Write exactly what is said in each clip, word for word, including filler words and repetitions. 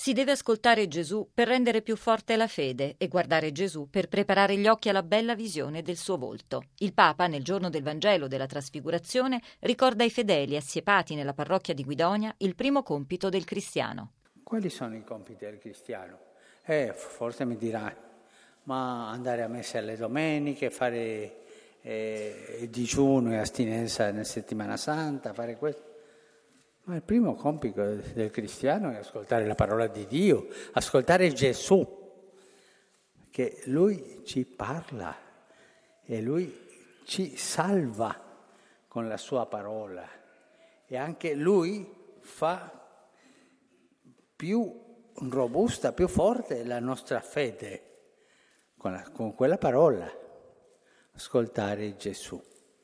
Si deve ascoltare Gesù per rendere più forte la fede e guardare Gesù per preparare gli occhi alla bella visione del suo volto. Il Papa, nel giorno del Vangelo della Trasfigurazione, ricorda ai fedeli assiepati nella parrocchia di Guidonia il primo compito del cristiano. Quali sono i compiti del cristiano? Eh, forse mi dirà, ma andare a messa alle domeniche, fare eh, digiuno e astinenza nella settimana santa, fare questo. Ma il primo compito del cristiano è ascoltare la parola di Dio, ascoltare Gesù, che Lui ci parla e Lui ci salva con la sua parola e anche Lui fa più robusta, più forte la nostra fede con, la, con quella parola, ascoltare Gesù.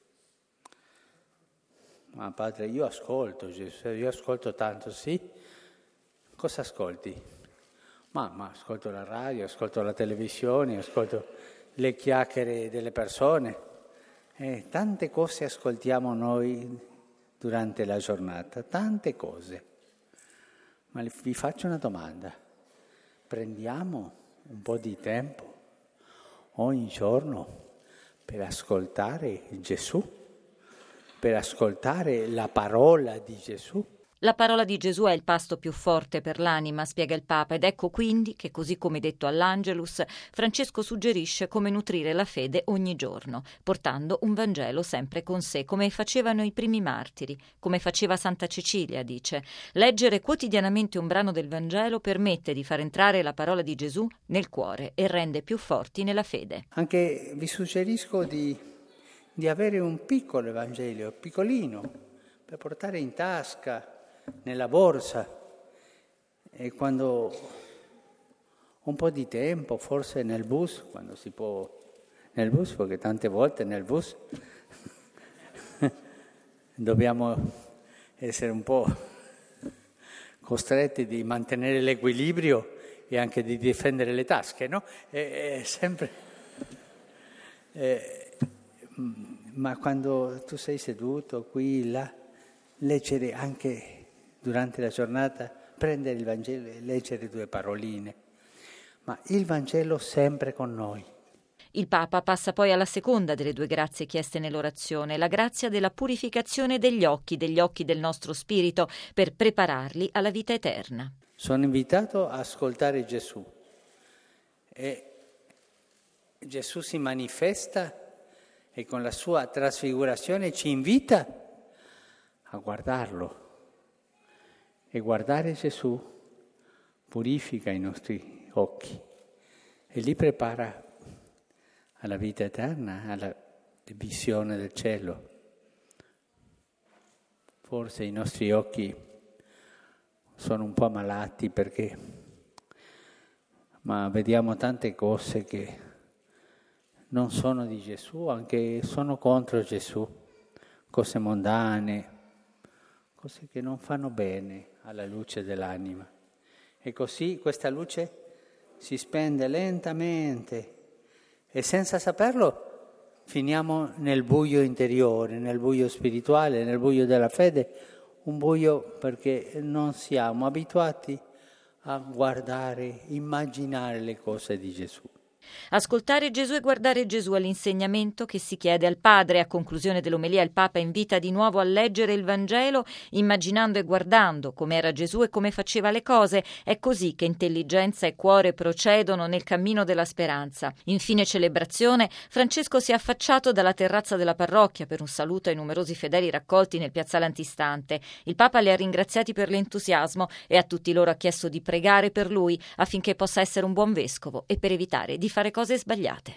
Ma padre, io ascolto Gesù, io ascolto tanto, sì? Cosa ascolti? Ma, ma ascolto la radio, ascolto la televisione, ascolto le chiacchiere delle persone. Eh, tante cose ascoltiamo noi durante la giornata, tante cose. Ma vi faccio una domanda. Prendiamo un po' di tempo ogni giorno per ascoltare Gesù? Per ascoltare la parola di Gesù. La parola di Gesù è il pasto più forte per l'anima, spiega il Papa, ed ecco quindi che, così come detto all'Angelus, Francesco suggerisce come nutrire la fede ogni giorno, portando un Vangelo sempre con sé, come facevano i primi martiri, come faceva Santa Cecilia, dice. Leggere quotidianamente un brano del Vangelo permette di far entrare la parola di Gesù nel cuore e rende più forti nella fede. Anche vi suggerisco di... di avere un piccolo Evangelio, piccolino, per portare in tasca, nella borsa, e quando un po' di tempo, forse nel bus, quando si può, nel bus, perché tante volte nel bus dobbiamo essere un po' costretti di mantenere l'equilibrio e anche di difendere le tasche, no? È, è sempre... È, ma quando tu sei seduto qui, là, leggere anche durante la giornata, prendere il Vangelo e leggere due paroline, ma il Vangelo sempre con noi. Il Papa passa poi alla seconda delle due grazie chieste nell'orazione, la grazia della purificazione degli occhi, degli occhi del nostro spirito, per prepararli alla vita eterna. Sono invitato a ascoltare Gesù e Gesù si manifesta e con la sua trasfigurazione ci invita a guardarlo. E guardare Gesù purifica i nostri occhi e li prepara alla vita eterna, alla visione del cielo. Forse i nostri occhi sono un po' malati perché, ma vediamo tante cose che non sono di Gesù, anche sono contro Gesù, cose mondane, cose che non fanno bene alla luce dell'anima. E così questa luce si spende lentamente e senza saperlo finiamo nel buio interiore, nel buio spirituale, nel buio della fede, un buio perché non siamo abituati a guardare, immaginare le cose di Gesù. Ascoltare Gesù e guardare Gesù è l'insegnamento che si chiede al Padre. A conclusione dell'omelia il Papa invita di nuovo a leggere il Vangelo immaginando e guardando come era Gesù e come faceva le cose. È così che intelligenza e cuore procedono nel cammino della speranza. Infine celebrazione, Francesco si è affacciato dalla terrazza della parrocchia per un saluto ai numerosi fedeli raccolti nel piazzale antistante. Il Papa li ha ringraziati per l'entusiasmo e a tutti loro ha chiesto di pregare per lui affinché possa essere un buon vescovo e per evitare di fare cose sbagliate.